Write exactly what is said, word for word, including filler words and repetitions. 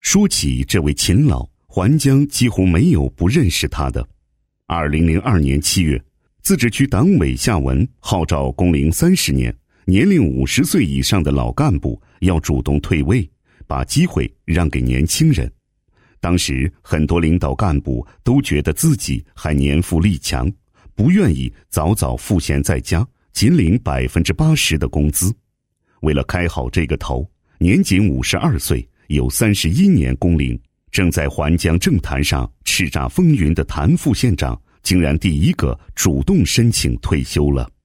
说起这位秦老，环江几乎没有不认识他的。二零零二年七月，自治区党委下文号召工龄三十年、年龄五十岁以上的老干部要主动退位，把机会让给年轻人。当时很多领导干部都觉得自己还年富力强，不愿意早早赋闲在家，仅领百分之八十的工资。为了开好这个头，年仅五十二岁，有三十一年工龄，正在环江政坛上叱咤风云的谭副县长，竟然第一个主动申请退休了。